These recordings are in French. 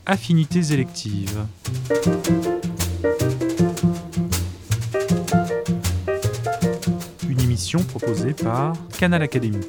Affinités électives. Une émission proposée par Canal Académie.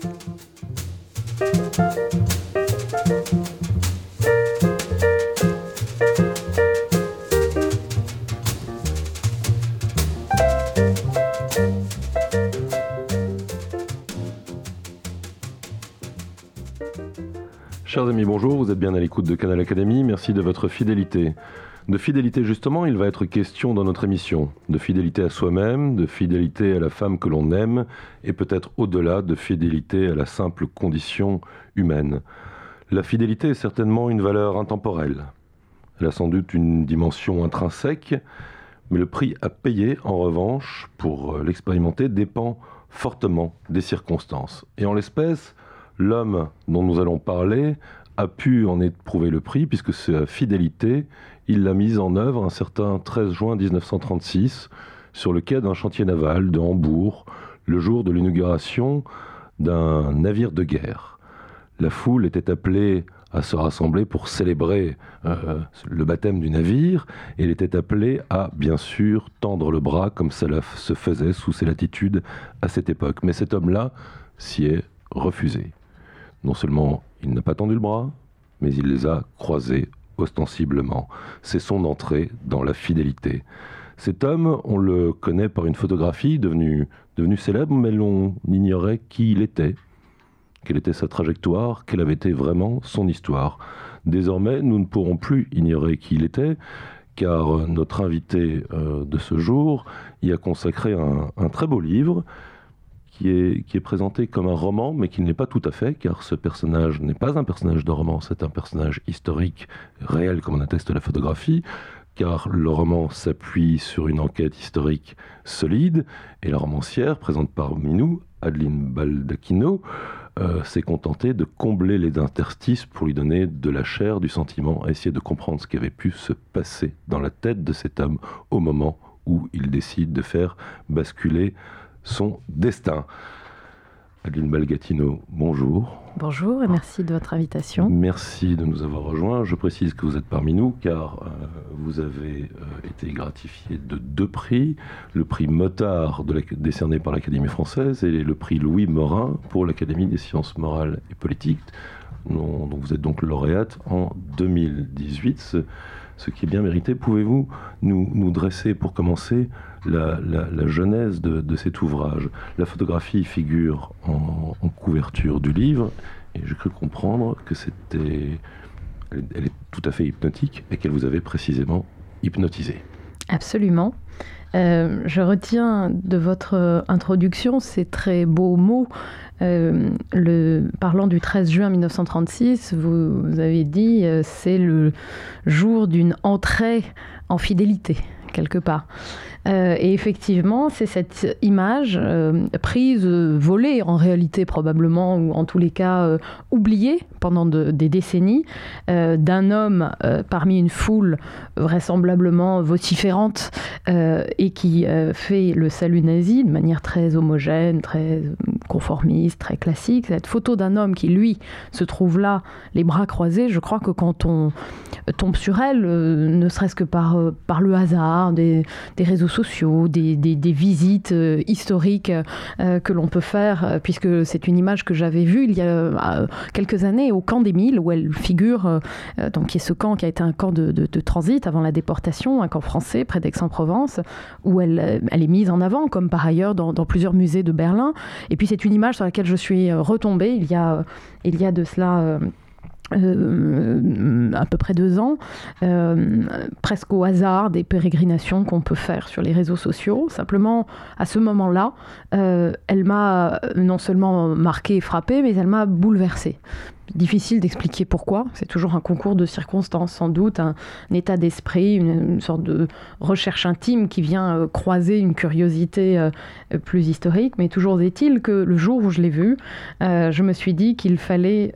Chers amis, bonjour, vous êtes bien à l'écoute de Canal Académie, merci de votre fidélité. De fidélité justement, il va être question dans notre émission. De fidélité à soi-même, de fidélité à la femme que l'on aime, et peut-être au-delà de fidélité à la simple condition humaine. La fidélité est certainement une valeur intemporelle. Elle a sans doute une dimension intrinsèque, mais le prix à payer, en revanche, pour l'expérimenter, dépend fortement des circonstances. Et en l'espèce, l'homme dont nous allons parler a pu en éprouver le prix, puisque sa fidélité, il l'a mise en œuvre un certain 13 juin 1936, sur le quai d'un chantier naval de Hambourg, le jour de l'inauguration d'un navire de guerre. La foule était appelée à se rassembler pour célébrer le baptême du navire, et elle était appelée à, bien sûr, tendre le bras, comme cela se faisait sous ces latitudes à cette époque. Mais cet homme-là s'y est refusé. Non seulement il n'a pas tendu le bras, mais il les a croisés ostensiblement. C'est son entrée dans la fidélité. Cet homme, on le connaît par une photographie devenue célèbre, mais l'on ignorait qui il était, quelle était sa trajectoire, quelle avait été vraiment son histoire. Désormais, nous ne pourrons plus ignorer qui il était, car notre invité de ce jour y a consacré un très beau livre, qui est présenté comme un roman, mais qui ne l'est pas tout à fait, car ce personnage n'est pas un personnage de roman, c'est un personnage historique, réel, comme en atteste la photographie, car le roman s'appuie sur une enquête historique solide, et la romancière, présente parmi nous, Adeline Baldacchino, s'est contentée de combler les interstices pour lui donner de la chair, du sentiment, à essayer de comprendre ce qui avait pu se passer dans la tête de cet homme au moment où il décide de faire basculer son destin. Adeline Baldacchino, bonjour. Bonjour et merci de votre invitation. Merci de nous avoir rejoints. Je précise que vous êtes parmi nous car vous avez été gratifié de 2 prix. Le prix Motard décerné par l'Académie française et le prix Louis Morin pour l'Académie des sciences morales et politiques, dont vous êtes donc lauréate en 2018. Ce qui est bien mérité. Pouvez-vous nous dresser, pour commencer, la genèse de cet ouvrage? La photographie figure en couverture du livre, et j'ai cru comprendre que elle est tout à fait hypnotique, et qu'elle vous avait précisément hypnotisé. Absolument. Je retiens de votre introduction ces très beaux mots. Parlant du 13 juin 1936, vous avez dit c'est le jour d'une entrée en fidélité, quelque part. Et effectivement, c'est cette image prise, volée en réalité probablement, ou en tous les cas oubliée pendant des décennies, d'un homme parmi une foule vraisemblablement vociférante et qui fait le salut nazi de manière très homogène, très conformiste, très classique. Cette photo d'un homme qui, lui, se trouve là, les bras croisés, je crois que quand on tombe sur elle, ne serait-ce que par le hasard, des réseaux sociaux, des visites historiques que l'on peut faire, puisque c'est une image que j'avais vue il y a quelques années au camp des Milles, où elle figure, donc qui est ce camp qui a été un camp de transit avant la déportation, un camp français près d'Aix-en-Provence, où elle est mise en avant, comme par ailleurs dans plusieurs musées de Berlin. Et puis c'est une image sur laquelle je suis retombée il y a de cela à peu près 2 ans, presque au hasard des pérégrinations qu'on peut faire sur les réseaux sociaux. Simplement, à ce moment-là, elle m'a non seulement marquée et frappée, mais elle m'a bouleversée. Difficile d'expliquer pourquoi, c'est toujours un concours de circonstances, sans doute un état d'esprit, une sorte de recherche intime qui vient croiser une curiosité plus historique, mais toujours est-il que le jour où je l'ai vue, je me suis dit qu'il fallait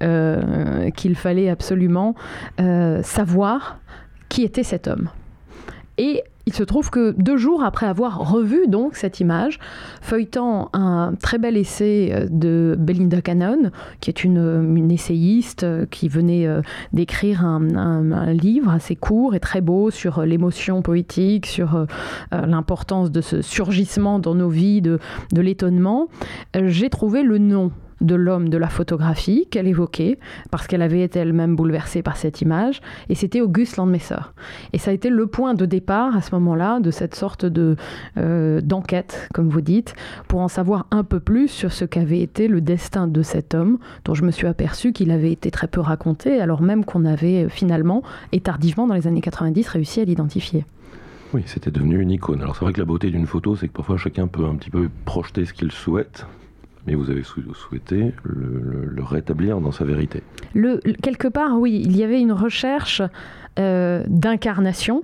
absolument savoir qui était cet homme. Et il se trouve que 2 jours après avoir revu donc cette image, feuilletant un très bel essai de Belinda Cannon, qui est une essayiste qui venait d'écrire un livre assez court et très beau sur l'émotion poétique, sur l'importance de ce surgissement dans nos vies de l'étonnement, j'ai trouvé le nom de l'homme de la photographie qu'elle évoquait, parce qu'elle avait été elle-même bouleversée par cette image, et c'était August Landmesser. Et ça a été le point de départ, à ce moment-là, de cette sorte d'enquête, comme vous dites, pour en savoir un peu plus sur ce qu'avait été le destin de cet homme, dont je me suis aperçue qu'il avait été très peu raconté, alors même qu'on avait finalement, et tardivement dans les années 90, réussi à l'identifier. Oui, c'était devenu une icône. Alors c'est vrai que la beauté d'une photo, c'est que parfois chacun peut un petit peu projeter ce qu'il souhaite, mais vous avez souhaité le rétablir dans sa vérité. Quelque part, oui, il y avait une recherche d'incarnation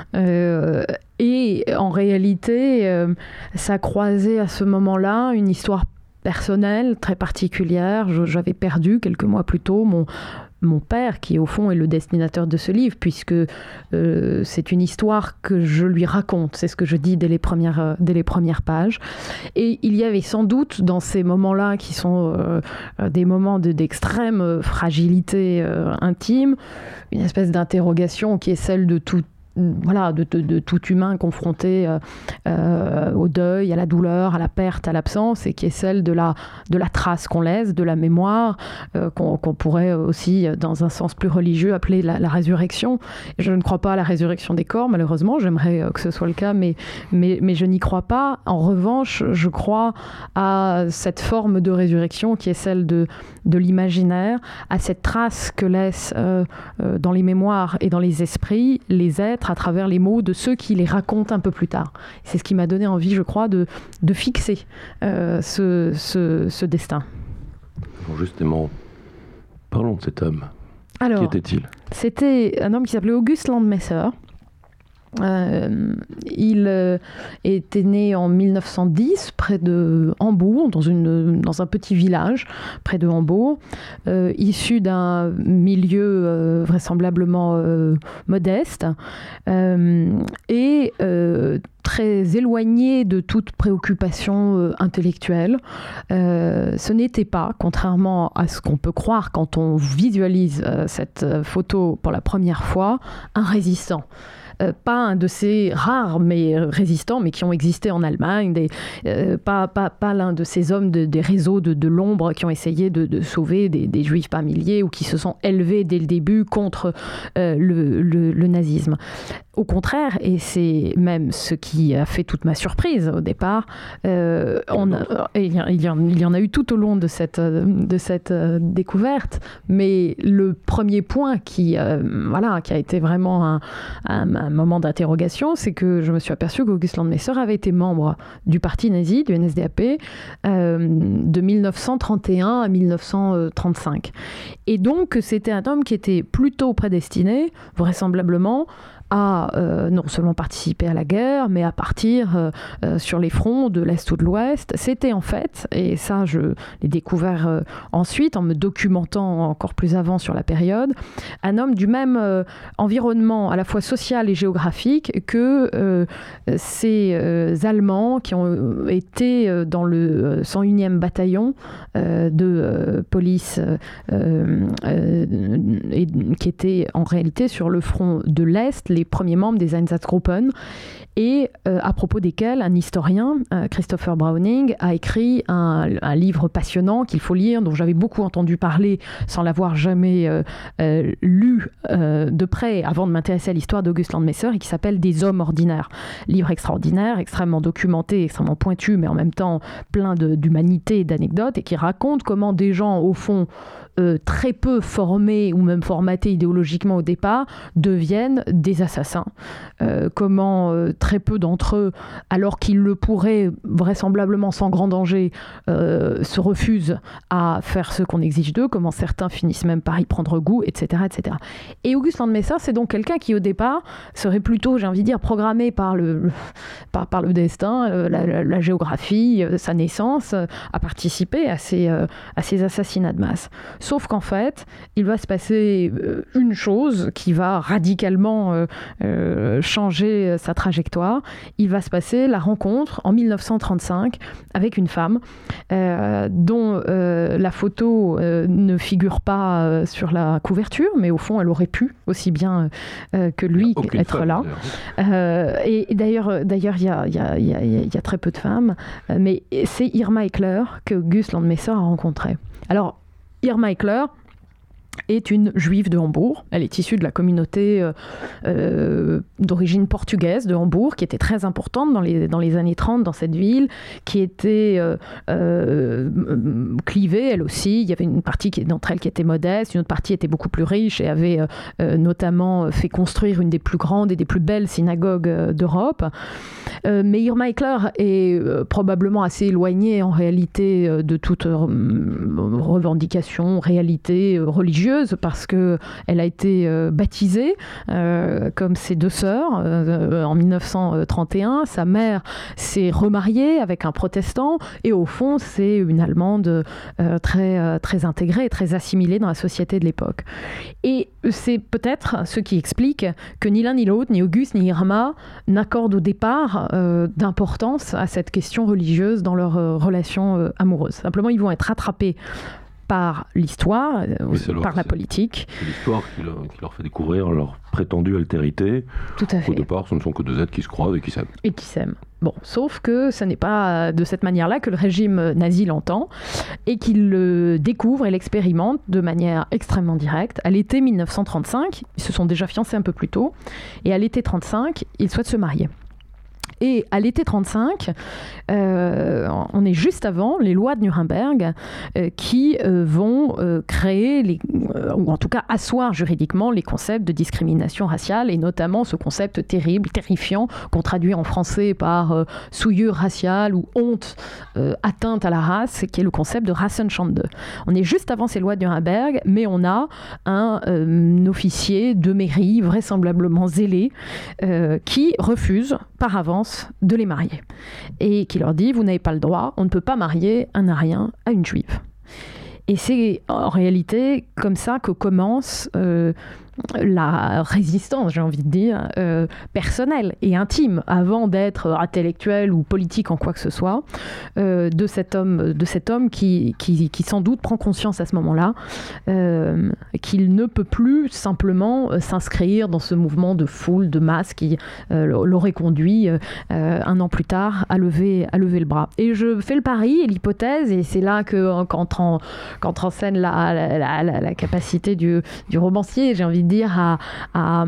et en réalité, ça croisait à ce moment-là une histoire personnelle très particulière. J'avais perdu quelques mois plus tôt mon père, qui au fond est le destinateur de ce livre, puisque c'est une histoire que je lui raconte, c'est ce que je dis dès les premières pages. Et il y avait sans doute dans ces moments-là, qui sont des moments d'extrême fragilité intime, une espèce d'interrogation qui est celle de tout humain confronté au deuil, à la douleur, à la perte, à l'absence, et qui est celle de la trace qu'on laisse, de la mémoire, qu'on pourrait aussi, dans un sens plus religieux, appeler la résurrection. Je ne crois pas à la résurrection des corps, malheureusement, j'aimerais que ce soit le cas, mais je n'y crois pas. En revanche, je crois à cette forme de résurrection qui est celle de l'imaginaire, à cette trace que laissent dans les mémoires et dans les esprits les êtres à travers les mots de ceux qui les racontent un peu plus tard. C'est ce qui m'a donné envie, je crois, de fixer ce destin. Bon, justement, parlons de cet homme. Alors, qui était-il ? C'était un homme qui s'appelait August Landmesser. Il était né en 1910 près de Hambourg, dans un petit village près de Hambourg, issu d'un milieu vraisemblablement modeste et très éloigné de toute préoccupation intellectuelle. Ce n'était pas, contrairement à ce qu'on peut croire quand on visualise cette photo pour la première fois, un résistant. Pas un de ces rares résistants, mais qui ont existé en Allemagne, pas l'un de ces hommes des réseaux de l'ombre qui ont essayé de sauver des juifs par milliers ou qui se sont élevés dès le début contre le nazisme. Au contraire, et c'est même ce qui a fait toute ma surprise au départ, il y en a eu tout au long de cette découverte, mais le premier point qui a été vraiment un moment d'interrogation, c'est que je me suis aperçue qu'August Landmesser avait été membre du parti nazi, du NSDAP, de 1931 à 1935. Et donc, c'était un homme qui était plutôt prédestiné, vraisemblablement, à non seulement participer à la guerre, mais à partir sur les fronts de l'Est ou de l'Ouest. C'était en fait, et ça je l'ai découvert ensuite en me documentant encore plus avant sur la période, un homme du même environnement à la fois social et géographique que ces Allemands qui ont été dans le 101e bataillon de police et qui était en réalité sur le front de l'Est, les premiers membres des Einsatzgruppen, et à propos desquels un historien, Christopher Browning, a écrit un livre passionnant qu'il faut lire, dont j'avais beaucoup entendu parler sans l'avoir jamais lu de près avant de m'intéresser à l'histoire d'August Landmesser, et qui s'appelle « Des hommes ordinaires ». Livre extraordinaire, extrêmement documenté, extrêmement pointu, mais en même temps plein d'humanité et d'anecdotes, et qui raconte comment des gens, au fond, très peu formés ou même formatés idéologiquement au départ, deviennent des assassins. Comment très peu d'entre eux, alors qu'ils le pourraient vraisemblablement sans grand danger, se refusent à faire ce qu'on exige d'eux, comment certains finissent même par y prendre goût, etc. etc. Et August Landmesser, c'est donc quelqu'un qui au départ serait plutôt, j'ai envie de dire, programmé par le destin, la géographie, sa naissance, à participer à ces assassinats de masse. Sauf qu'en fait, il va se passer une chose qui va radicalement changer sa trajectoire. Il va se passer la rencontre en 1935 avec une femme dont la photo ne figure pas sur la couverture, mais au fond, elle aurait pu aussi bien que lui être là. Et d'ailleurs, il y a très peu de femmes, mais c'est Irma Eckler que August Landmesser a rencontrée. Alors, Irma Eckler est une juive de Hambourg. Elle est issue de la communauté d'origine portugaise de Hambourg, qui était très importante dans les années 30 dans cette ville, qui était clivée, elle aussi. Il y avait une partie d'entre elles qui était modeste, une autre partie était beaucoup plus riche et avait notamment fait construire une des plus grandes et des plus belles synagogues d'Europe. Mais Irma Eckler est probablement assez éloignée en réalité de toute revendication, réalité religieuse, parce qu'elle a été baptisée comme ses deux sœurs en 1931. Sa mère s'est remariée avec un protestant et au fond c'est une Allemande très intégrée, très assimilée dans la société de l'époque. Et c'est peut-être ce qui explique que ni l'un ni l'autre, ni Auguste ni Irma, n'accordent au départ d'importance à cette question religieuse dans leur relation amoureuse. Simplement, ils vont être rattrapés par l'histoire, par la politique. C'est l'histoire qui leur fait découvrir leur prétendue altérité. Tout à fait. Au départ, ce ne sont que deux êtres qui se croisent et qui s'aiment. Et qui s'aiment. Bon, sauf que ce n'est pas de cette manière-là que le régime nazi l'entend et qu'il le découvre et l'expérimente de manière extrêmement directe. À l'été 1935, ils se sont déjà fiancés un peu plus tôt, et à l'été 1935, ils souhaitent se marier. Et à l'été 1935, on est juste avant les lois de Nuremberg qui vont créer, ou en tout cas asseoir juridiquement les concepts de discrimination raciale, et notamment ce concept terrible, terrifiant, qu'on traduit en français par souillure raciale ou honte, atteinte à la race, qui est le concept de Rassenschande. On est juste avant ces lois de Nuremberg, mais on a un officier de mairie vraisemblablement zélé qui refuse par avance de les marier et qui leur dit: vous n'avez pas le droit, on ne peut pas marier un arien à une juive. Et c'est en réalité comme ça que commence la résistance, j'ai envie de dire, personnelle et intime, avant d'être intellectuel ou politique en quoi que ce soit, de cet homme qui sans doute prend conscience à ce moment-là qu'il ne peut plus simplement s'inscrire dans ce mouvement de foule, de masse qui l'aurait conduit un an plus tard à lever le bras. Et je fais le pari et l'hypothèse, et c'est là qu'entre en scène la capacité du romancier, j'ai envie de dire, à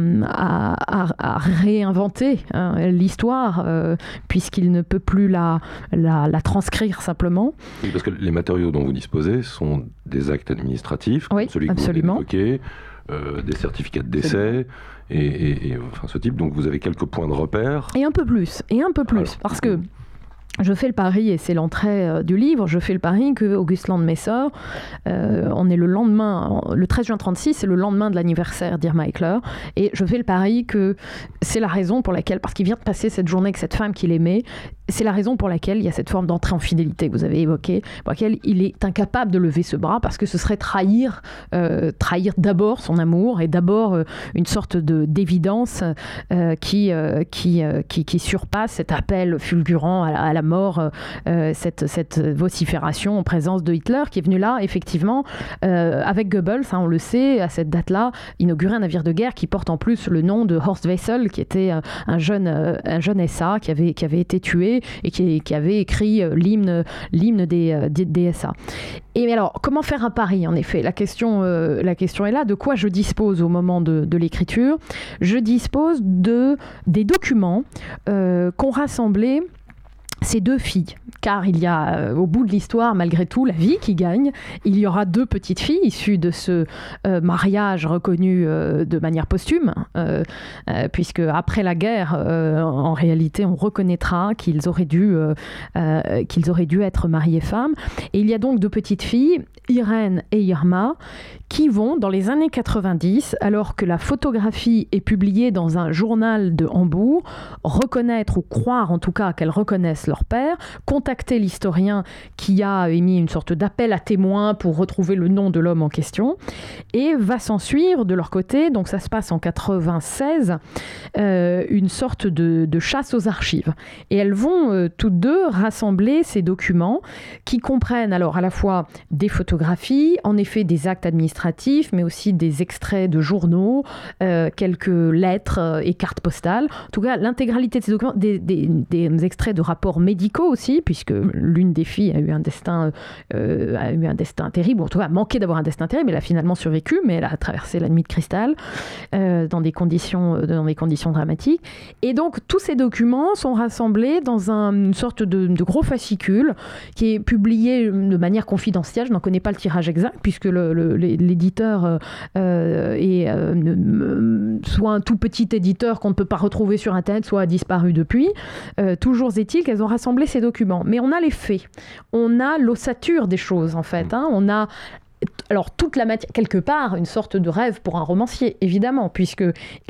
réinventer l'histoire, puisqu'il ne peut plus la transcrire simplement. Oui, parce que les matériaux dont vous disposez sont des actes administratifs, oui, comme celui que absolument. vous évoquez, des certificats de décès, et enfin, ce type. Donc vous avez quelques points de repère. Et un peu plus, alors, parce que je fais le pari, et c'est l'entrée du livre, je fais le pari que August Landmesser, on est le lendemain, le 13 juin 1936, c'est le lendemain de l'anniversaire d'Irma Eckler, et je fais le pari que c'est la raison pour laquelle, parce qu'il vient de passer cette journée avec cette femme qu'il aimait, c'est la raison pour laquelle il y a cette forme d'entrée en fidélité que vous avez évoquée, pour laquelle il est incapable de lever ce bras, parce que ce serait trahir d'abord son amour, et d'abord une sorte d'évidence qui surpasse cet appel fulgurant à la mort, cette vocifération en présence de Hitler, qui est venu là, effectivement, avec Goebbels, on le sait, à cette date-là, inaugurer un navire de guerre qui porte en plus le nom de Horst Wessel, qui était un jeune SA qui avait été tué et qui avait écrit l'hymne des SA. Et alors, comment faire un pari, en effet ? La question est là. De quoi je dispose au moment de l'écriture ? Je dispose des documents qu'ont rassemblés ces deux filles, car il y a au bout de l'histoire, malgré tout, la vie qui gagne. Il y aura deux petites filles issues de ce mariage reconnu de manière posthume, puisque après la guerre, en réalité, on reconnaîtra qu'ils auraient dû être mariés femmes. Et il y a donc deux petites filles, Irène et Irma, qui vont, dans les années 90, alors que la photographie est publiée dans un journal de Hambourg, reconnaître, ou croire en tout cas qu'elles reconnaissent leur père, contacter l'historien qui a émis une sorte d'appel à témoins pour retrouver le nom de l'homme en question, et va s'en suivre de leur côté, donc ça se passe en 96, une sorte de chasse aux archives. Et elles vont toutes deux rassembler ces documents qui comprennent alors à la fois des photographies, en effet des actes administratifs, mais aussi des extraits de journaux, quelques lettres et cartes postales. En tout cas, l'intégralité de ces documents, des extraits de rapports médicaux aussi, puisque l'une des filles a eu un destin terrible, ou en tout cas a manqué d'avoir un destin terrible. Elle a finalement survécu, mais elle a traversé la nuit de cristal dans des conditions dramatiques. Et donc, tous ces documents sont rassemblés dans une sorte de gros fascicule qui est publié de manière confidentielle. Je n'en connais pas le tirage exact, puisque l'éditeur est soit un tout petit éditeur qu'on ne peut pas retrouver sur Internet, soit a disparu depuis. Toujours est-il qu'elles ont rassemblé ces documents. Mais on a les faits. On a l'ossature des choses, en fait. On a alors toute la matière, quelque part, une sorte de rêve pour un romancier, évidemment, puisque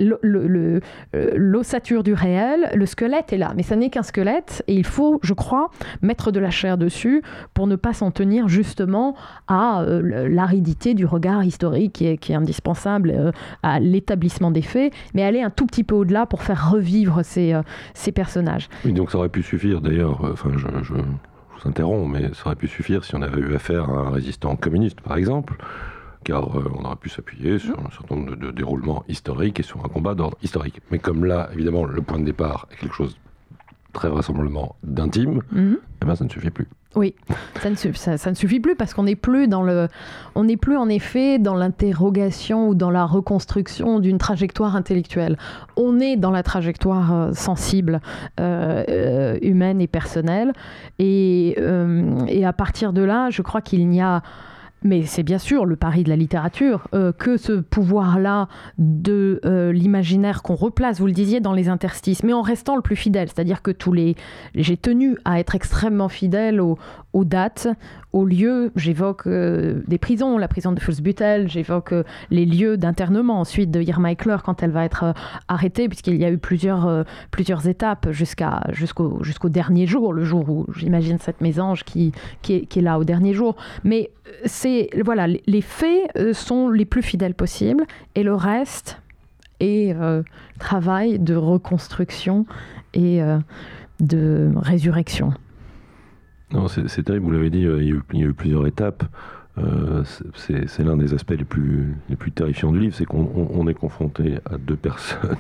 l'ossature du réel, le squelette est là, mais ça n'est qu'un squelette, et il faut, je crois, mettre de la chair dessus pour ne pas s'en tenir justement à l'aridité du regard historique qui est indispensable à l'établissement des faits, mais aller un tout petit peu au-delà pour faire revivre ces personnages. Oui, donc ça aurait pu suffire, d'ailleurs, je vous interromps, mais ça aurait pu suffire si on avait eu affaire à un résistant communiste, par exemple, car on aurait pu s'appuyer sur un certain nombre de déroulements historiques et sur un combat d'ordre historique. Mais comme là, évidemment, le point de départ est quelque chose très vraisemblablement d'intime, eh ben, ça ne suffit plus. Oui, ça ne suffit plus parce qu'on n'est plus en effet dans l'interrogation ou dans la reconstruction d'une trajectoire intellectuelle. On est dans la trajectoire sensible, humaine et personnelle. Et à partir de là, je crois qu'il n'y a... Mais c'est bien sûr le pari de la littérature, que ce pouvoir-là de l'imaginaire qu'on replace, vous le disiez, dans les interstices, mais en restant le plus fidèle. C'est-à-dire que j'ai tenu à être extrêmement fidèle aux dates, aux lieux. J'évoque des prisons, la prison de Fuhlsbüttel, j'évoque les lieux d'internement ensuite de Irma Eckler quand elle va être arrêtée, puisqu'il y a eu plusieurs étapes jusqu'au dernier jour, le jour où j'imagine cette mésange qui est là au dernier jour. Mais voilà, les faits sont les plus fidèles possibles et le reste est travail de reconstruction et de résurrection. Non, c'est terrible, vous l'avez dit, il y a eu plusieurs étapes. C'est l'un des aspects les plus terrifiants du livre, c'est qu'on est confronté à deux personnes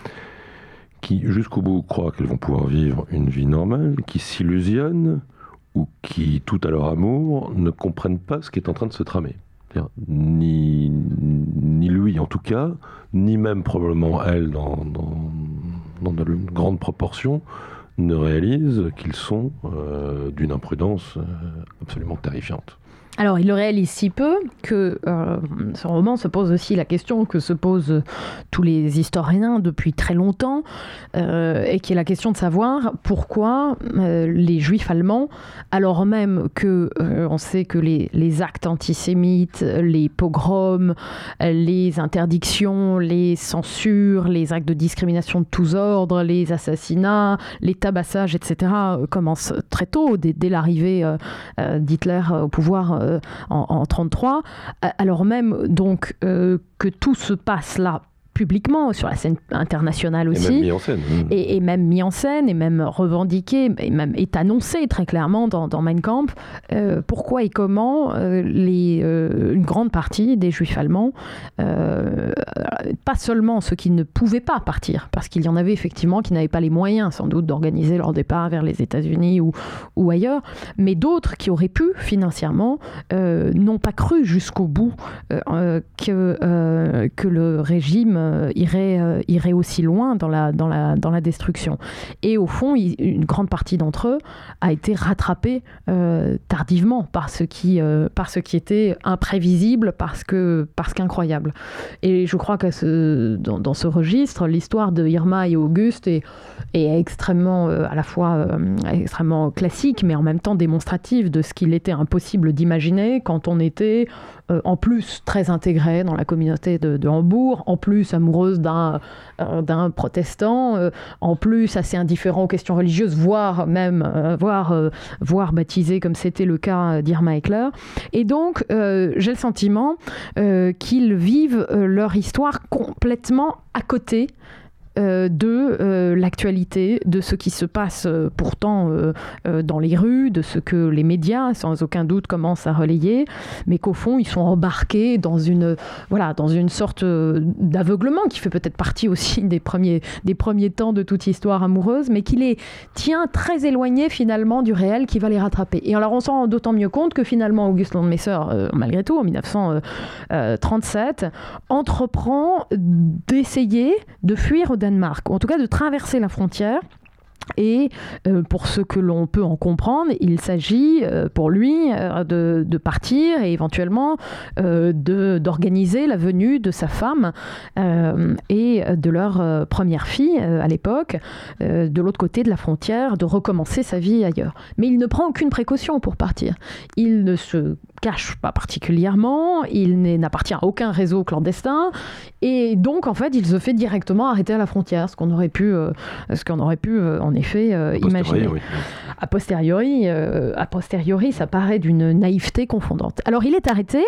qui, jusqu'au bout, croient qu'elles vont pouvoir vivre une vie normale, qui s'illusionnent, ou qui, tout à leur amour, ne comprennent pas ce qui est en train de se tramer. Ni lui, en tout cas, ni même probablement elle, dans de grandes proportions, ne réalisent qu'ils sont d'une imprudence absolument terrifiante. Alors, il le réalise si peu que ce roman se pose aussi la question que se posent tous les historiens depuis très longtemps, et qui est la question de savoir pourquoi les Juifs allemands, alors même que on sait que les actes antisémites, les pogroms, les interdictions, les censures, les actes de discrimination de tous ordres, les assassinats, les tabassages, etc., commencent très tôt, dès l'arrivée d'Hitler au pouvoir en 1933, alors même donc que tout se passe là publiquement, sur la scène internationale aussi. Et même mis en scène. Et même mis en scène, et même revendiqué, et même est annoncé très clairement dans Mein Kampf, pourquoi et comment une grande partie des Juifs allemands, pas seulement ceux qui ne pouvaient pas partir, parce qu'il y en avait effectivement qui n'avaient pas les moyens sans doute d'organiser leur départ vers les États-Unis ou ailleurs, mais d'autres qui auraient pu financièrement, n'ont pas cru jusqu'au bout que le régime irait aussi loin dans la destruction. Et au fond, une grande partie d'entre eux a été rattrapée tardivement par ce qui était imprévisible, parce qu'incroyable. Et je crois que dans ce registre, l'histoire de Irma et Auguste est extrêmement, à la fois extrêmement classique, mais en même temps démonstrative de ce qu'il était impossible d'imaginer quand on était en plus très intégré dans la communauté de Hambourg, en plus amoureuse d'un protestant, en plus assez indifférent aux questions religieuses, voire baptisé comme c'était le cas d'Irma Eckler. Et donc, j'ai le sentiment qu'ils vivent leur histoire complètement à côté de l'actualité, de ce qui se passe pourtant dans les rues, de ce que les médias, sans aucun doute, commencent à relayer, mais qu'au fond, ils sont embarqués dans une sorte d'aveuglement qui fait peut-être partie aussi des premiers temps de toute histoire amoureuse, mais qui les tient très éloignés finalement du réel qui va les rattraper. Et alors on s'en rend d'autant mieux compte que finalement August Landmesser, malgré tout, en 1937, entreprend d'essayer de fuir au Danemark, ou en tout cas de traverser la frontière. Et pour ce que l'on peut en comprendre, il s'agit pour lui de partir et éventuellement d'organiser la venue de sa femme et de leur première fille à l'époque, de l'autre côté de la frontière, de recommencer sa vie ailleurs. Mais il ne prend aucune précaution pour partir. Il ne se cache pas particulièrement, il n'appartient à aucun réseau clandestin, et donc en fait il se fait directement arrêter à la frontière, ce qu'on aurait pu en effet imaginer. Oui. A posteriori, ça paraît d'une naïveté confondante. Alors il est arrêté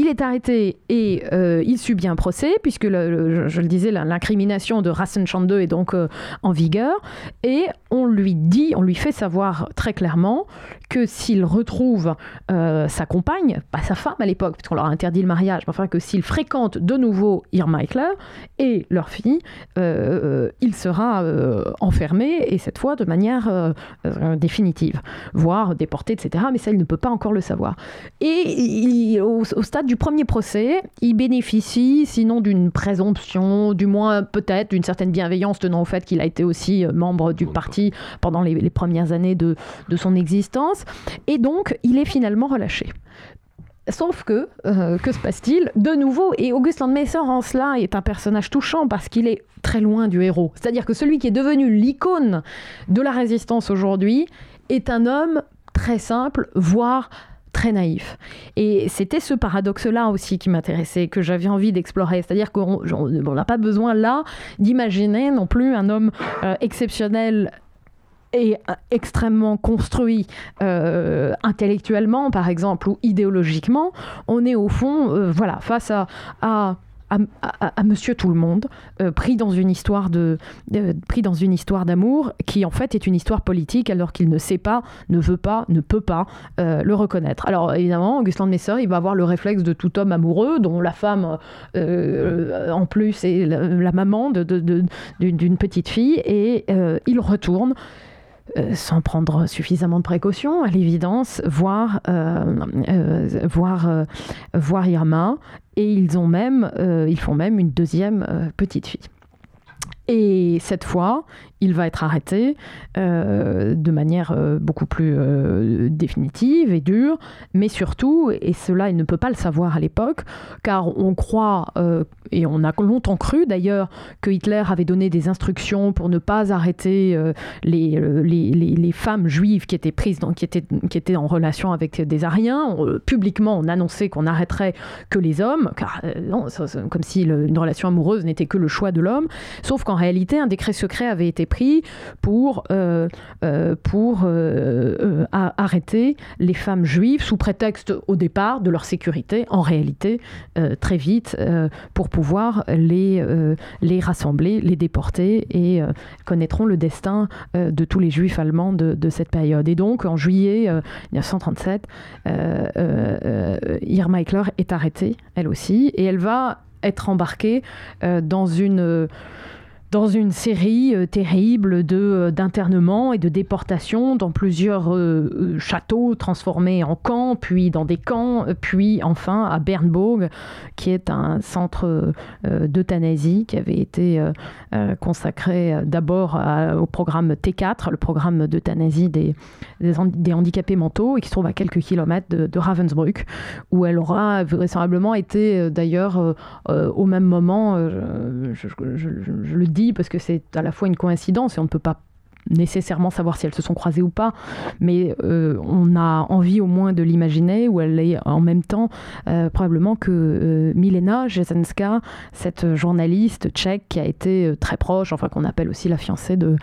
et il subit un procès, puisque je le disais, l'incrimination de Rassenschande est donc en vigueur, et on lui fait savoir très clairement que s'il retrouve sa compagne, pas sa femme à l'époque, puisqu'on leur a interdit le mariage, mais enfin que s'il fréquente de nouveau Irma Eckler et leur fille, il sera enfermé, et cette fois de manière définitive, voire déporté, etc. Mais ça, il ne peut pas encore le savoir. Et au stade du premier procès, il bénéficie, sinon d'une présomption, du moins peut-être d'une certaine bienveillance tenant au fait qu'il a été aussi membre du parti pendant les premières années de son existence, et donc il est finalement relâché. Sauf que se passe-t-il de nouveau? Et August Landmesser en cela est un personnage touchant parce qu'il est très loin du héros. C'est-à-dire que celui qui est devenu l'icône de la résistance aujourd'hui est un homme très simple, voire très naïf. Et c'était ce paradoxe-là aussi qui m'intéressait, que j'avais envie d'explorer. C'est-à-dire qu'on n'a pas besoin là d'imaginer non plus un homme exceptionnel et extrêmement construit intellectuellement, par exemple, ou idéologiquement. On est au fond face à Monsieur Tout-le-Monde, pris dans une histoire d'amour qui en fait est une histoire politique, alors qu'il ne sait pas, ne veut pas, ne peut pas le reconnaître. Alors évidemment, August Landmesser, il va avoir le réflexe de tout homme amoureux, dont la femme en plus est la maman d'une petite fille, et il retourne sans prendre suffisamment de précautions, à l'évidence, voir Irma, et ils font même une deuxième petite fille. Et cette fois, il va être arrêté de manière beaucoup plus définitive et dure, mais surtout, et cela il ne peut pas le savoir à l'époque, car on croit, et on a longtemps cru d'ailleurs, que Hitler avait donné des instructions pour ne pas arrêter les femmes juives qui étaient prises, qui étaient en relation avec des Aryens. Publiquement, on annonçait qu'on n'arrêterait que les hommes, car non, comme si une relation amoureuse n'était que le choix de l'homme, sauf qu'en réalité, un décret secret avait été pris pour arrêter les femmes juives sous prétexte au départ de leur sécurité, en réalité très vite pour pouvoir les rassembler, les déporter, et connaîtront le destin de tous les juifs allemands de cette période. Et donc en juillet 1937, Irma Eckler est arrêtée elle aussi, et elle va être embarquée dans une série terrible d'internements et de déportations dans plusieurs châteaux transformés en camps, puis dans des camps, puis enfin à Bernburg, qui est un centre d'euthanasie qui avait été consacré d'abord au programme T4, le programme d'euthanasie des handicapés mentaux, et qui se trouve à quelques kilomètres de Ravensbrück, où elle aura vraisemblablement été d'ailleurs au même moment, je le dis parce que c'est à la fois une coïncidence et on ne peut pas nécessairement savoir si elles se sont croisées ou pas, mais on a envie au moins de l'imaginer, où elle est en même temps probablement que Milena Jesenska, cette journaliste tchèque qui a été très proche, enfin qu'on appelle aussi la fiancée de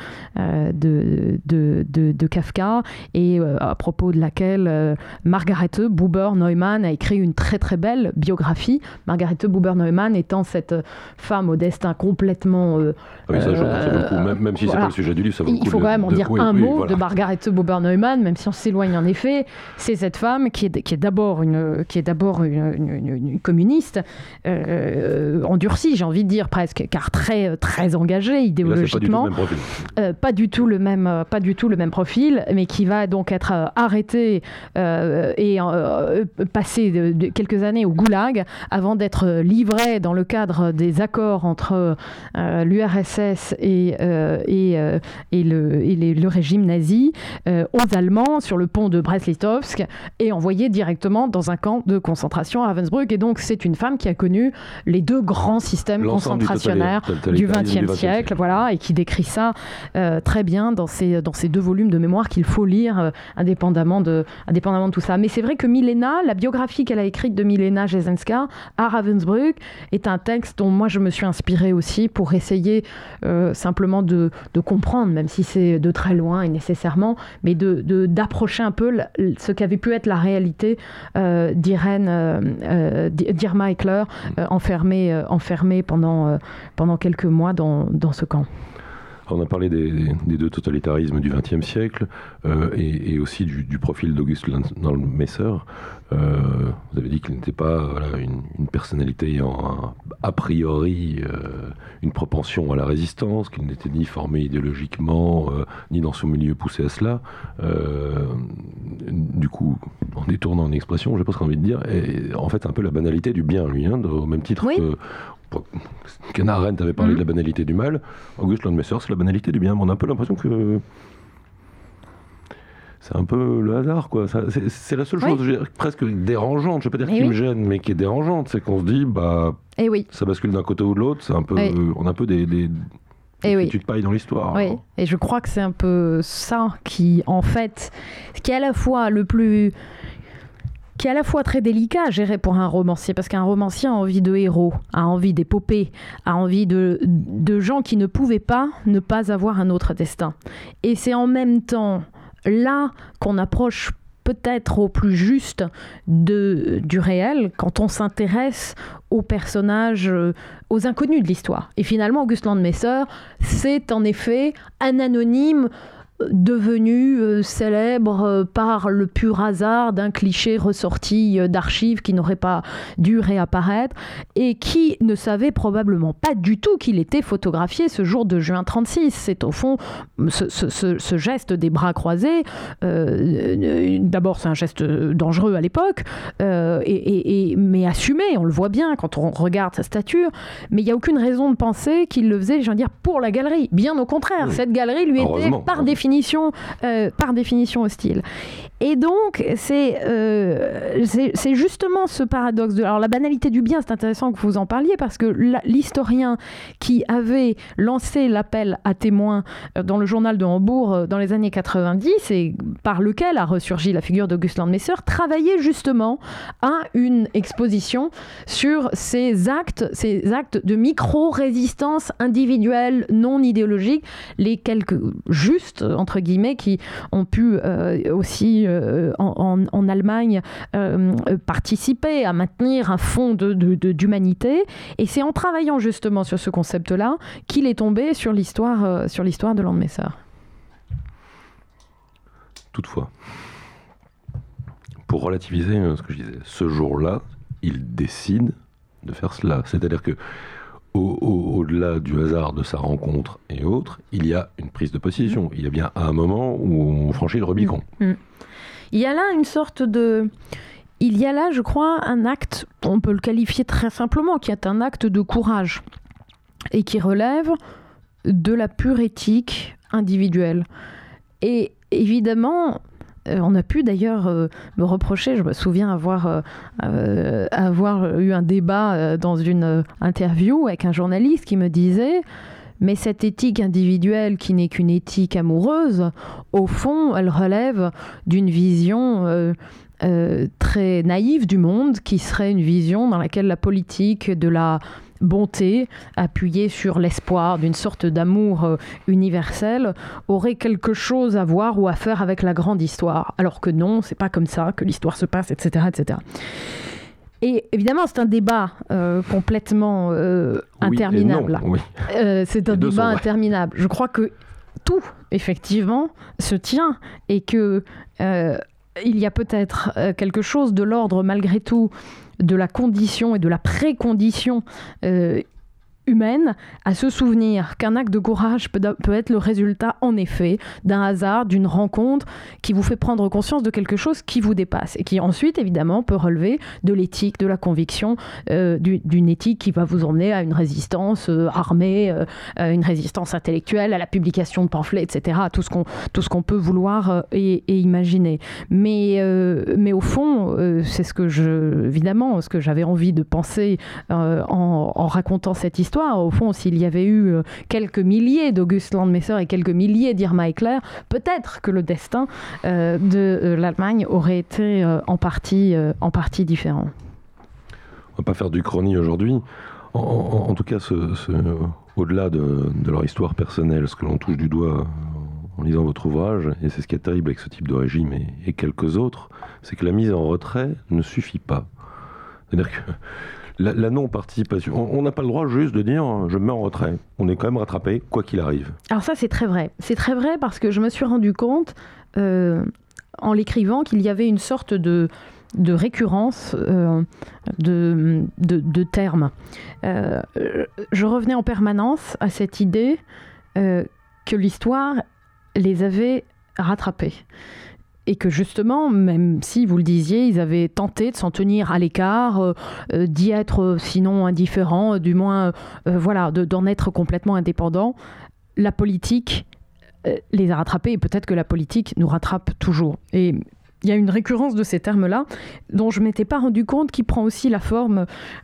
Kafka, et à propos de laquelle Margarete Buber-Neumann a écrit une très très belle biographie. Margarete Buber-Neumann étant cette femme au destin complètement... oui, ça vaut le coup, même si c'est pas le sujet du livre, ça vaut le coup. Il faut quand même en dire un mot de Margarete Buber-Neumann, même si on s'éloigne en effet. C'est cette femme qui est d'abord une communiste, endurcie, j'ai envie de dire presque, car très, très engagée idéologiquement. Pas du tout le même profil, mais qui va donc être arrêtée et passer quelques années au goulag avant d'être livrée dans le cadre des accords entre l'URSS et le régime nazi aux Allemands sur le pont de Brest-Litovsk et envoyée directement dans un camp de concentration à Ravensbrück. Et donc c'est une femme qui a connu les deux grands systèmes concentrationnaires du XXe siècle, voilà, et qui décrit ça très bien dans ces deux volumes de mémoire qu'il faut lire indépendamment de tout ça. Mais c'est vrai que Milena, la biographie qu'elle a écrite de Milena Jesenska à Ravensbrück est un texte dont moi je me suis inspirée aussi pour essayer simplement de comprendre, même si c'est de très loin et nécessairement, mais d'approcher un peu ce qu'avait pu être la réalité d'Irma Eckler, enfermée pendant quelques mois dans ce camp. On a parlé des deux totalitarismes du XXe siècle et aussi du profil d'August Landmesser. Vous avez dit qu'il n'était pas une personnalité ayant a priori une propension à la résistance, qu'il n'était ni formé idéologiquement, ni dans son milieu poussé à cela. Du coup, en détournant une expression, j'ai presque envie de dire, en fait, un peu la banalité du bien, lui, au même titre que... Hannah Arendt avait parlé de la banalité du mal. August Landmesser, c'est la banalité du bien. Mais on a un peu l'impression que c'est un peu le hasard, quoi. C'est la seule chose presque dérangeante, je ne vais pas dire qui me gêne, mais qui est dérangeante, c'est qu'on se dit, ça bascule d'un côté ou de l'autre. C'est un peu, on a un peu des études paille dans l'histoire. Oui, et je crois que c'est un peu ça qui, en fait, qui est à la fois qui est à la fois très délicat à gérer pour un romancier, parce qu'un romancier a envie de héros, a envie d'épopées, a envie de gens qui ne pouvaient pas ne pas avoir un autre destin. Et c'est en même temps là qu'on approche peut-être au plus juste du réel, quand on s'intéresse aux personnages, aux inconnus de l'histoire. Et finalement, August Landmesser, c'est en effet un anonyme devenu célèbre par le pur hasard d'un cliché ressorti d'archives qui n'aurait pas dû réapparaître et qui ne savait probablement pas du tout qu'il était photographié ce jour de juin 1936. C'est au fond ce geste des bras croisés. D'abord, c'est un geste dangereux à l'époque, mais assumé, on le voit bien quand on regarde sa stature, mais il n'y a aucune raison de penser qu'il le faisait, je veux dire, pour la galerie. Bien au contraire, cette galerie lui était par définition hostile. Et donc, c'est justement ce paradoxe. Alors, la banalité du bien, c'est intéressant que vous en parliez, parce que l'historien qui avait lancé l'appel à témoins dans le journal de Hambourg dans les années 90, et par lequel a ressurgi la figure d'August Landmesser, travaillait justement à une exposition sur ces actes de micro-résistance individuelle, non idéologique, les quelques justes, entre guillemets, qui ont pu aussi en Allemagne participer à maintenir un fond d'humanité. Et c'est en travaillant justement sur ce concept-là qu'il est tombé sur l'histoire de Landmesser. Toutefois, pour relativiser ce que je disais, ce jour-là, il décide de faire cela. C'est-à-dire que au-delà du hasard de sa rencontre et autres, il y a une prise de position. Il y a bien un moment où on franchit le Rubicon. Il y a là une sorte de... Il y a là, je crois, un acte, on peut le qualifier très simplement, qui est un acte de courage et qui relève de la pure éthique individuelle. Et évidemment... On a pu d'ailleurs me reprocher, je me souviens avoir eu un débat dans une interview avec un journaliste qui me disait Mais cette éthique individuelle qui n'est qu'une éthique amoureuse, au fond, elle relève d'une vision très naïve du monde, qui serait une vision dans laquelle la politique de la bonté, appuyée sur l'espoir d'une sorte d'amour universel, aurait quelque chose à voir ou à faire avec la grande histoire. Alors que non, c'est pas comme ça que l'histoire se passe, etc., etc. Et évidemment, c'est un débat complètement interminable. Oui. C'est un débat interminable. Je crois que tout, effectivement, se tient et que il y a peut-être quelque chose de l'ordre, malgré tout, de la condition et de la précondition humaine à se souvenir qu'un acte de courage peut être le résultat, en effet, d'un hasard, d'une rencontre qui vous fait prendre conscience de quelque chose qui vous dépasse et qui ensuite, évidemment, peut relever de l'éthique, de la conviction, d'une éthique qui va vous emmener à une résistance armée, une résistance intellectuelle, à la publication de pamphlets, etc., tout ce qu'on peut vouloir et imaginer. Mais au fond, c'est évidemment, ce que j'avais envie de penser en racontant cette histoire. Au fond, s'il y avait eu quelques milliers d'August Landmesser et quelques milliers d'Irma Eckler, peut-être que le destin de l'Allemagne aurait été en partie différent. On ne va pas faire du chrony aujourd'hui. En tout cas, au-delà de leur histoire personnelle, ce que l'on touche du doigt en lisant votre ouvrage, et c'est ce qui est terrible avec ce type de régime et quelques autres, c'est que la mise en retrait ne suffit pas. C'est-à-dire que la non-participation, on n'a pas le droit juste de dire « je me mets en retrait ». On est quand même rattrapé, quoi qu'il arrive. Alors ça, c'est très vrai. C'est très vrai parce que je me suis rendu compte, en l'écrivant, qu'il y avait une sorte de récurrence de termes. Je revenais en permanence à cette idée que l'histoire les avait rattrapés. Et que justement, même si, vous le disiez, ils avaient tenté de s'en tenir à l'écart, d'y être sinon indifférents, du moins d'en être complètement indépendants, la politique les a rattrapés et peut-être que la politique nous rattrape toujours. Et il y a une récurrence de ces termes-là dont je ne m'étais pas rendu compte, qui prend aussi la forme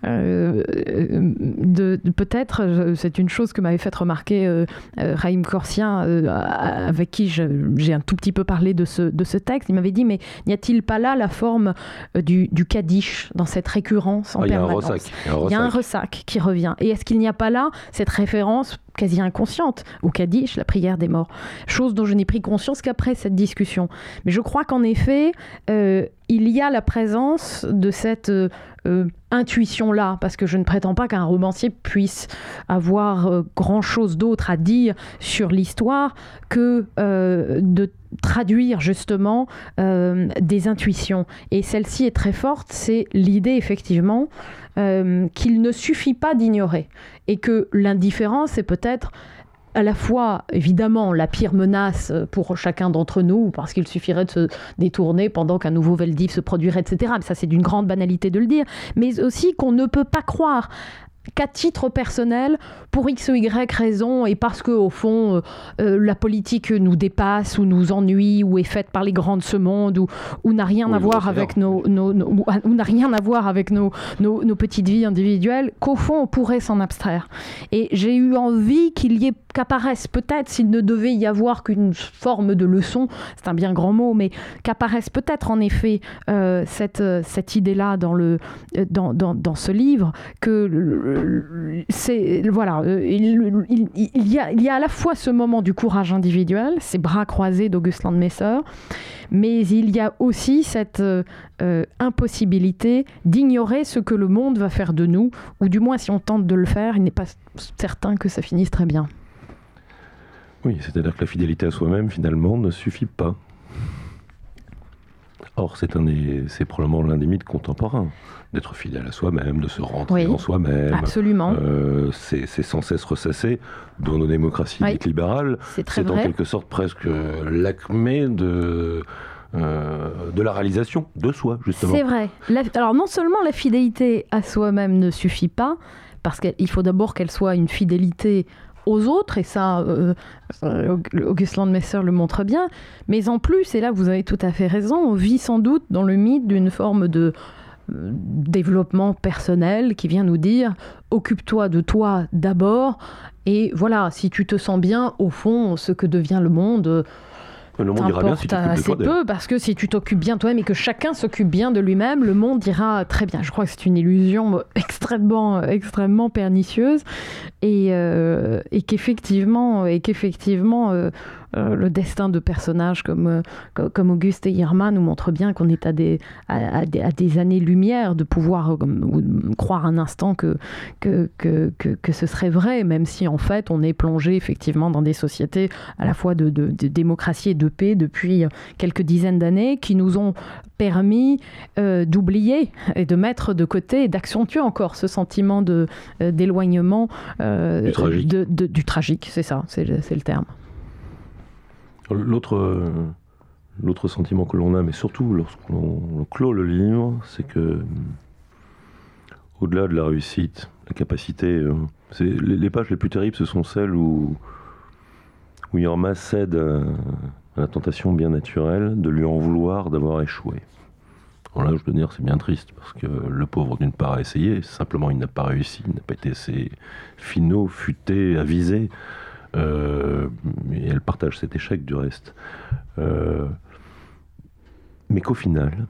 de peut-être, c'est une chose que m'avait fait remarquer Raïm Korsia, avec qui j'ai un tout petit peu parlé de ce texte. Il m'avait dit, mais n'y a-t-il pas là la forme du Kaddish dans cette récurrence en permanence ? Il y a un ressac qui revient. Et est-ce qu'il n'y a pas là cette référence quasi inconsciente au Kaddish, la prière des morts, chose dont je n'ai pris conscience qu'après cette discussion. Mais je crois qu'en effet, il y a la présence de cette intuition-là, parce que je ne prétends pas qu'un romancier puisse avoir grand-chose d'autre à dire sur l'histoire que de traduire justement des intuitions. Et celle-ci est très forte, c'est l'idée effectivement qu'il ne suffit pas d'ignorer et que l'indifférence est peut-être à la fois, évidemment, la pire menace pour chacun d'entre nous, parce qu'il suffirait de se détourner pendant qu'un nouveau Veldiv se produirait, etc. Mais ça, c'est d'une grande banalité de le dire. Mais aussi qu'on ne peut pas croire qu'à titre personnel, pour X ou Y raison, et parce qu'au fond, la politique nous dépasse, ou nous ennuie, ou est faite par les grands de ce monde, ou n'a rien à voir avec nos petites vies individuelles, qu'au fond, on pourrait s'en abstraire. Et j'ai eu envie qu'apparaisse peut-être, s'il ne devait y avoir qu'une forme de leçon, c'est un bien grand mot, mais qu'apparaisse peut-être en effet cette idée-là dans ce livre, que il y a à la fois ce moment du courage individuel, ces bras croisés d'August Landmesser, mais il y a aussi cette impossibilité d'ignorer ce que le monde va faire de nous, ou du moins si on tente de le faire, il n'est pas certain que ça finisse très bien. Oui, c'est-à-dire que la fidélité à soi-même, finalement, ne suffit pas. Or, c'est probablement l'un des mythes contemporains, d'être fidèle à soi-même, de se rentrer en soi-même. Absolument. C'est sans cesse ressassé dans nos démocraties dites libérales. C'est en quelque sorte presque l'acmé de la réalisation de soi, justement. C'est vrai. Alors, non seulement la fidélité à soi-même ne suffit pas, parce qu'il faut d'abord qu'elle soit une fidélité aux autres, et ça, August Landmesser le montre bien, mais en plus, et là vous avez tout à fait raison, on vit sans doute dans le mythe d'une forme de développement personnel qui vient nous dire « occupe-toi de toi d'abord » et voilà, si tu te sens bien, au fond, ce que devient le monde ira bien si tu t'occupes de assez toi, peu, parce que si tu t'occupes bien toi-même et que chacun s'occupe bien de lui-même, le monde ira très bien. Je crois que c'est une illusion extrêmement pernicieuse et qu'effectivement le destin de personnages comme Auguste et Irma nous montre bien qu'on est à des années-lumière de pouvoir croire un instant que ce serait vrai, même si en fait on est plongé effectivement dans des sociétés à la fois de démocratie et de paix depuis quelques dizaines d'années qui nous ont permis d'oublier et de mettre de côté et d'accentuer encore ce sentiment d'éloignement du tragique, c'est ça, c'est le terme. L'autre sentiment que l'on a, mais surtout lorsqu'on clôt le livre, c'est que, au-delà de la réussite, la capacité, les pages les plus terribles, ce sont celles où Irma cède à la tentation bien naturelle de lui en vouloir d'avoir échoué. Alors là, je dois dire, c'est bien triste, parce que le pauvre, d'une part, a essayé, simplement il n'a pas réussi, il n'a pas été assez finot, futé, avisé. Et elle partage cet échec du reste. Mais qu'au final,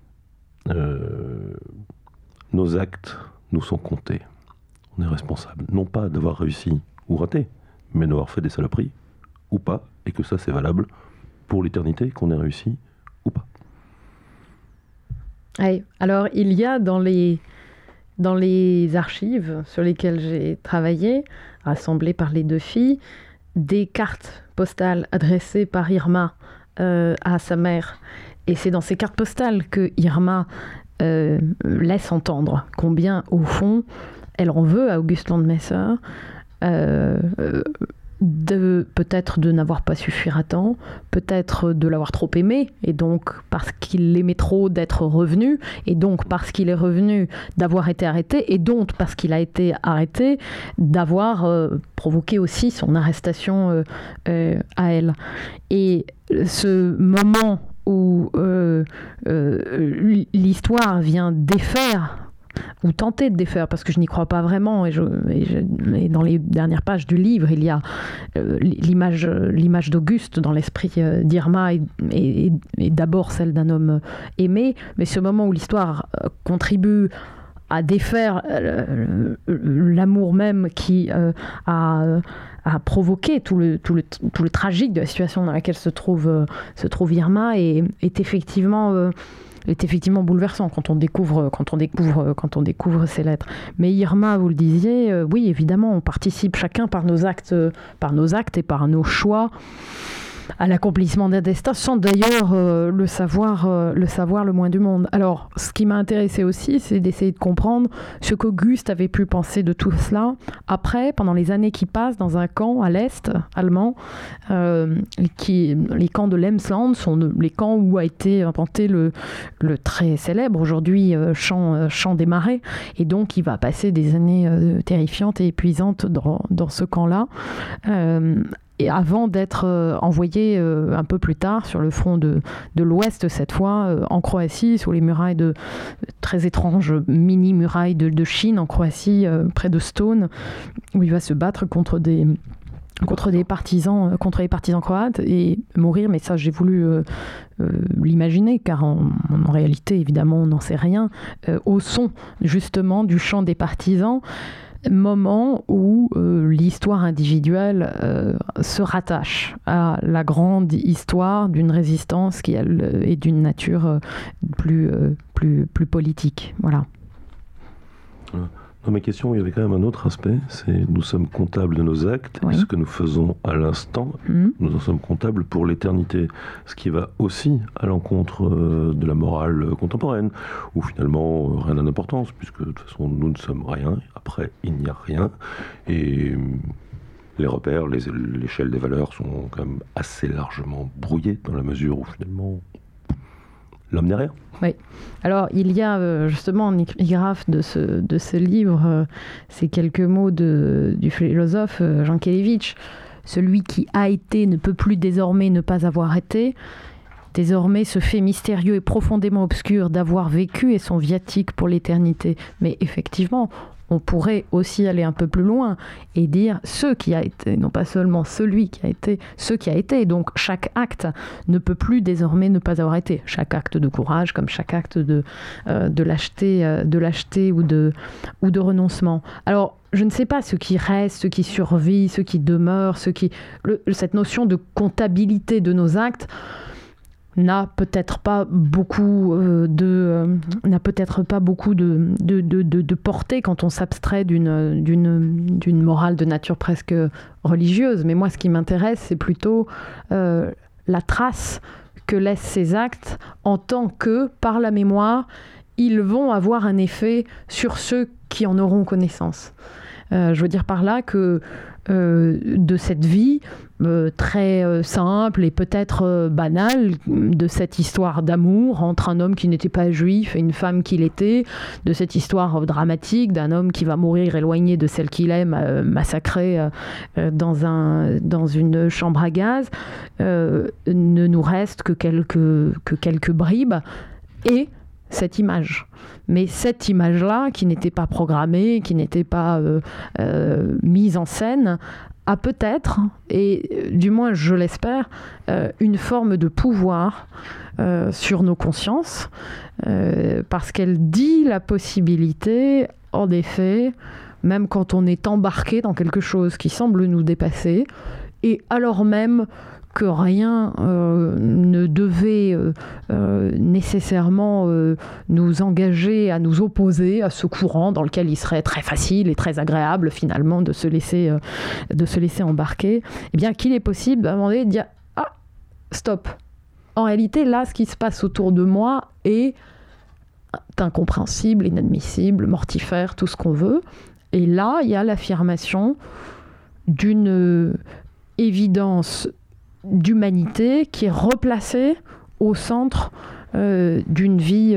nos actes nous sont comptés. On est responsable, non pas d'avoir réussi ou raté, mais d'avoir fait des saloperies ou pas, et que ça c'est valable pour l'éternité, qu'on ait réussi ou pas. Oui. Alors il y a dans les archives sur lesquelles j'ai travaillé, rassemblées par les deux filles, des cartes postales adressées par Irma à sa mère. Et c'est dans ces cartes postales que Irma laisse entendre combien, au fond, elle en veut à Auguste Landmesser, peut-être de n'avoir pas su fuir à temps, peut-être de l'avoir trop aimé, et donc parce qu'il l'aimait trop d'être revenu, et donc parce qu'il est revenu d'avoir été arrêté, et donc parce qu'il a été arrêté d'avoir provoqué aussi son arrestation à elle. Et ce moment où l'histoire vient défaire ou tenter de défaire, parce que je n'y crois pas vraiment, et dans les dernières pages du livre, il y a l'image d'Auguste dans l'esprit d'Irma et d'abord celle d'un homme aimé, mais ce moment où l'histoire contribue à défaire l'amour même qui a provoqué tout le tragique de la situation dans laquelle se trouve Irma est effectivement bouleversant quand on découvre ces lettres. Mais Irma, vous le disiez, oui, évidemment, on participe chacun par nos actes et par nos choix à l'accomplissement d'un destin, sans d'ailleurs le savoir le moins du monde. Alors, ce qui m'a intéressé aussi, c'est d'essayer de comprendre ce qu'Auguste avait pu penser de tout cela après, pendant les années qui passent, dans un camp à l'est allemand, les camps de l'Emsland sont les camps où a été inventé le très célèbre aujourd'hui champ des marais, et donc il va passer des années terrifiantes et épuisantes dans ce camp-là. Et avant d'être envoyé un peu plus tard sur le front de l'Ouest, cette fois en Croatie, sous les murailles très étranges mini-murailles de Chine en Croatie, près de Stone, où il va se battre contre les partisans croates et mourir. Mais ça, j'ai voulu l'imaginer, car en réalité, évidemment, on n'en sait rien, au son justement du chant des partisans. Moment où l'histoire individuelle se rattache à la grande histoire d'une résistance qui elle, est d'une nature plus politique. Voilà. Dans mes questions, il y avait quand même un autre aspect, c'est nous sommes comptables de nos actes, oui. Et ce que nous faisons à l'instant, nous en sommes comptables pour l'éternité. Ce qui va aussi à l'encontre de la morale contemporaine, où finalement rien n'a d'importance, puisque de toute façon nous ne sommes rien, après il n'y a rien, et les repères, l'échelle des valeurs sont quand même assez largement brouillées, dans la mesure où finalement l'homme n'est rien. Oui. Alors, il y a justement en épigraphe de ce livre ces quelques mots du philosophe Jankélévitch. Celui qui a été ne peut plus désormais ne pas avoir été. désormais ce fait mystérieux et profondément obscur d'avoir vécu est son viatique pour l'éternité. Mais effectivement, on pourrait aussi aller un peu plus loin et dire ce qui a été, non pas seulement celui qui a été, ce qui a été. Donc chaque acte ne peut plus désormais ne pas avoir été. Chaque acte de courage comme chaque acte de lâcheté ou de renoncement. Alors, je ne sais pas ce qui reste, ce qui survit, ce qui demeure, cette notion de comptabilité de nos actes n'a peut-être pas beaucoup de portée quand on s'abstrait d'une morale de nature presque religieuse. Mais moi, ce qui m'intéresse, c'est plutôt la trace que laissent ces actes en tant que, par la mémoire, ils vont avoir un effet sur ceux qui en auront connaissance. Je veux dire par là que de cette vie très simple et peut-être banale, de cette histoire d'amour entre un homme qui n'était pas juif et une femme qui l'était, de cette histoire dramatique d'un homme qui va mourir éloigné de celle qu'il aime, massacré dans une chambre à gaz, ne nous reste que quelques bribes et cette image. Mais cette image-là, qui n'était pas programmée, qui n'était pas mise en scène, a peut-être, et du moins je l'espère, une forme de pouvoir sur nos consciences, parce qu'elle dit la possibilité, en effet, même quand on est embarqué dans quelque chose qui semble nous dépasser, et alors même que rien ne devait nécessairement nous engager à nous opposer à ce courant dans lequel il serait très facile et très agréable finalement de se laisser embarquer, eh bien qu'il est possible à un moment donné de dire « Ah, stop !» En réalité, là, ce qui se passe autour de moi est incompréhensible, inadmissible, mortifère, tout ce qu'on veut. Et là, il y a l'affirmation d'une évidence d'humanité qui est replacée au centre d'une vie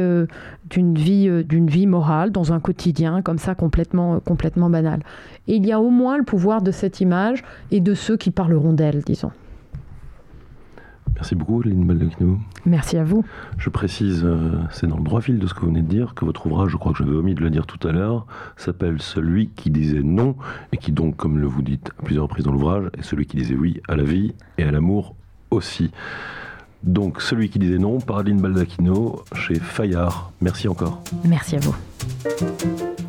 morale, dans un quotidien comme ça complètement banal. Et il y a au moins le pouvoir de cette image et de ceux qui parleront d'elle, disons. Merci beaucoup, Lynn Baldacchino. Merci à vous. Je précise, c'est dans le droit fil de ce que vous venez de dire, que votre ouvrage, je crois que j'avais omis de le dire tout à l'heure, s'appelle « Celui qui disait non », et qui donc, comme le vous dites à plusieurs reprises dans l'ouvrage, est celui qui disait oui à la vie et à l'amour aussi. Donc, Celui qui disait non, par Lynn Baldacchino, chez Fayard. Merci encore. Merci à vous.